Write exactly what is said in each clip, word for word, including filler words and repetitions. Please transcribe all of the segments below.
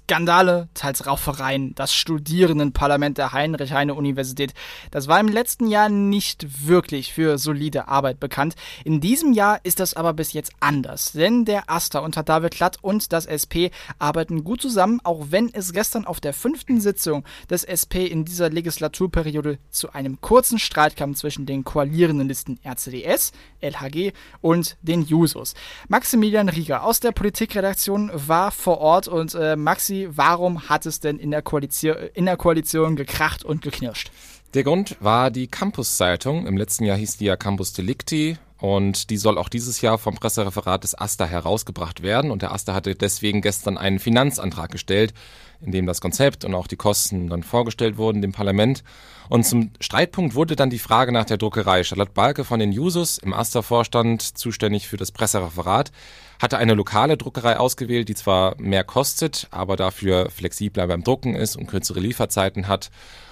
Skandale, teils Raufereien, das Studierendenparlament der Heinrich-Heine-Universität. Das war im letzten Jahr nicht wirklich für solide Arbeit bekannt. In diesem Jahr ist das aber bis jetzt anders, denn der AStA unter David Klatt und das S P arbeiten gut zusammen, auch wenn es gestern auf der fünften Sitzung des S P in dieser Legislaturperiode zu einem kurzen Streit kam zwischen den koalierenden Listen R C D S, L H G und den Jusos. Maximilian Rieger aus der Politikredaktion war vor Ort und äh, Maxi, warum hat es denn in der Koalition, in der Koalition gekracht und geknirscht? Der Grund war die Campus-Zeitung. Im letzten Jahr hieß die ja Campus Delicti und die soll auch dieses Jahr vom Pressereferat des AStA herausgebracht werden. Und der AStA hatte deswegen gestern einen Finanzantrag gestellt, in dem das Konzept und auch die Kosten dann vorgestellt wurden dem Parlament. Und zum Streitpunkt wurde dann die Frage nach der Druckerei. Charlotte Balke von den Jusos, im AStA-Vorstand zuständig für das Pressereferat, hatte eine lokale Druckerei ausgewählt, die zwar mehr kostet, aber dafür flexibler beim Drucken ist und kürzere Lieferzeiten hat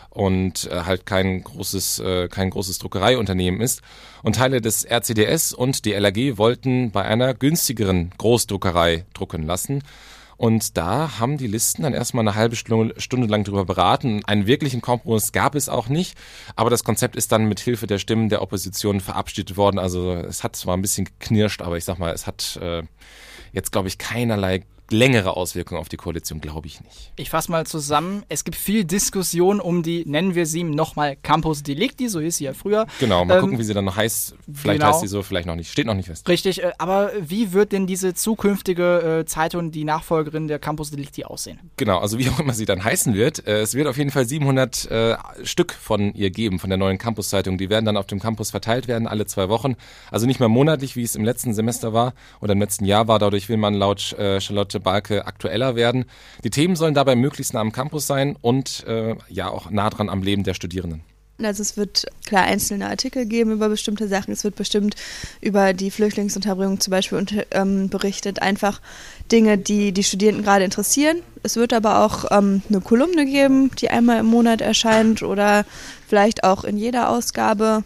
und äh, halt kein großes äh, kein großes Druckereiunternehmen ist. Und Teile des R C D S und die L A G wollten bei einer günstigeren Großdruckerei drucken lassen. Und da haben die Listen dann erstmal eine halbe Stunde, Stunde lang drüber beraten. Einen wirklichen Kompromiss gab es auch nicht, aber das Konzept ist dann mit Hilfe der Stimmen der Opposition verabschiedet worden. Also es hat zwar ein bisschen geknirscht, aber ich sag mal, es hat äh, jetzt, glaube ich, keinerlei längere Auswirkungen auf die Koalition, glaube ich nicht. Ich fasse mal zusammen. Es gibt viel Diskussion um die, nennen wir sie nochmal Campus Delicti, so hieß sie ja früher. Genau, mal ähm, gucken, wie sie dann noch heißt. Vielleicht genau. heißt sie so, vielleicht noch nicht. Steht noch nicht fest. Richtig, äh, aber wie wird denn diese zukünftige äh, Zeitung, die Nachfolgerin der Campus Delicti, aussehen? Genau, also wie auch immer sie dann heißen wird. Äh, es wird auf jeden Fall siebenhundert äh, Stück von ihr geben, von der neuen Campus-Zeitung. Die werden dann auf dem Campus verteilt werden, alle zwei Wochen. Also nicht mehr monatlich, wie es im letzten Semester war oder im letzten Jahr war. Dadurch will man laut äh, Charlotte Balke aktueller werden. Die Themen sollen dabei möglichst nah am Campus sein und äh, ja auch nah dran am Leben der Studierenden. Also es wird klar einzelne Artikel geben über bestimmte Sachen. Es wird bestimmt über die Flüchtlingsunterbringung zum Beispiel unter, ähm, berichtet. Einfach Dinge, die die Studierenden gerade interessieren. Es wird aber auch ähm, eine Kolumne geben, die einmal im Monat erscheint oder vielleicht auch in jeder Ausgabe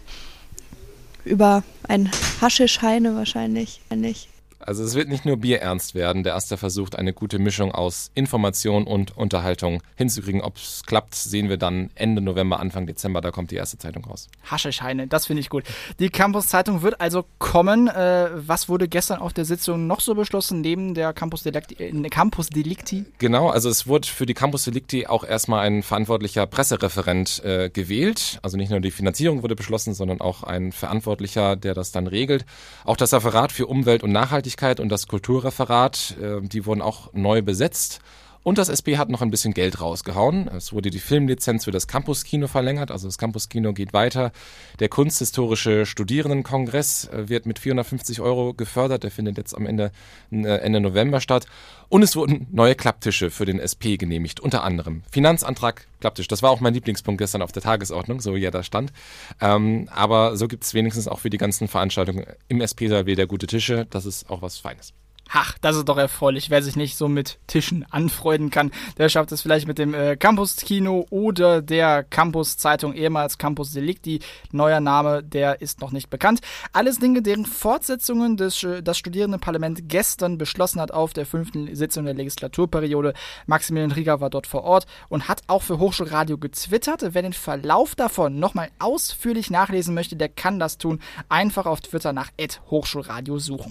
über ein Haschisch-Heine wahrscheinlich. Also es wird nicht nur bierernst werden. Der AStA versucht, eine gute Mischung aus Information und Unterhaltung hinzukriegen. Ob es klappt, sehen wir dann Ende November, Anfang Dezember. Da kommt die erste Zeitung raus. Haschisch-Heine, das finde ich gut. Die Campus-Zeitung wird also kommen. Äh, was wurde gestern auf der Sitzung noch so beschlossen, neben der Campus Delicti? Äh, Campus Delicti? Genau, also es wurde für die Campus Delicti auch erstmal ein verantwortlicher Pressereferent äh, gewählt. Also nicht nur die Finanzierung wurde beschlossen, sondern auch ein Verantwortlicher, der das dann regelt. Auch das Referat für Umwelt und Nachhaltigkeit und das Kulturreferat, äh, die wurden auch neu besetzt. Und das S P hat noch ein bisschen Geld rausgehauen. Es wurde die Filmlizenz für das Campus-Kino verlängert, also das Campus-Kino geht weiter. Der Kunsthistorische Studierendenkongress äh, wird mit vierhundertfünfzig Euro gefördert, der findet jetzt am Ende, äh, Ende November statt. Und es wurden neue Klapptische für den S P genehmigt, unter anderem Finanzantrag, Klapptisch. Das war auch mein Lieblingspunkt gestern auf der Tagesordnung, so wie er da stand. Ähm, aber so gibt es wenigstens auch für die ganzen Veranstaltungen im S P-Saal wieder gute Tische. Das ist auch was Feines. Ach, das ist doch erfreulich. Wer sich nicht so mit Tischen anfreunden kann, der schafft es vielleicht mit dem äh, Campus-Kino oder der Campus-Zeitung, ehemals Campus Delicti. Neuer Name, der ist noch nicht bekannt. Alles Dinge, deren Fortsetzungen des, das Studierendenparlament gestern beschlossen hat auf der fünften Sitzung der Legislaturperiode. Maximilian Rieger war dort vor Ort und hat auch für Hochschulradio getwittert. Wer den Verlauf davon nochmal ausführlich nachlesen möchte, der kann das tun. Einfach auf Twitter nach at Hochschulradio suchen.